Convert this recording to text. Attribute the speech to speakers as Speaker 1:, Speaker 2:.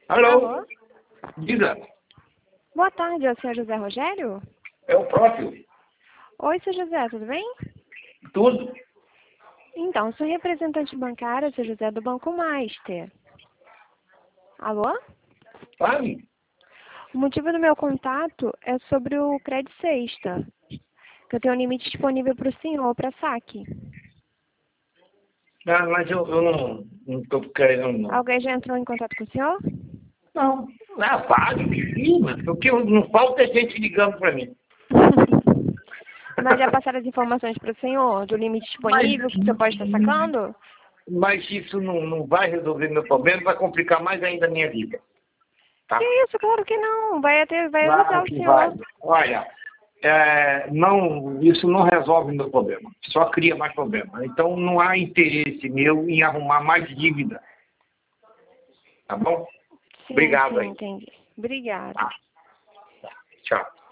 Speaker 1: Alô?
Speaker 2: Alô?
Speaker 1: Diga.
Speaker 2: Boa tarde, é o senhor José Rogério?
Speaker 1: É o próprio.
Speaker 2: Oi, seu José, tudo bem?
Speaker 1: Tudo.
Speaker 2: Então, sou representante bancária, seu José, do Banco Master. Alô?
Speaker 1: Fale.
Speaker 2: O motivo do meu contato é sobre o Credit Sexta, que eu tenho um limite disponível para o senhor, para saque.
Speaker 1: Ah, mas eu não estou querendo, não.
Speaker 2: Alguém já entrou em contato com o senhor?
Speaker 1: Não. Ah, fale. Sim, mas o que não falta é gente ligando para mim.
Speaker 2: Mas já passaram as informações para o senhor do limite disponível, que o senhor pode estar sacando?
Speaker 1: Mas isso não vai resolver meu problema, vai complicar mais ainda a minha vida. Tá?
Speaker 2: Que isso, claro que não. Vai ajudar
Speaker 1: Claro
Speaker 2: o
Speaker 1: que
Speaker 2: senhor.
Speaker 1: vai. Olha, não, isso não resolve meu problema, só cria mais problema. Então não há interesse meu em arrumar mais dívida. Tá bom?
Speaker 2: Sim,
Speaker 1: Obrigado
Speaker 2: sim,
Speaker 1: aí.
Speaker 2: entendi. Obrigada.
Speaker 1: Tá. Tchau.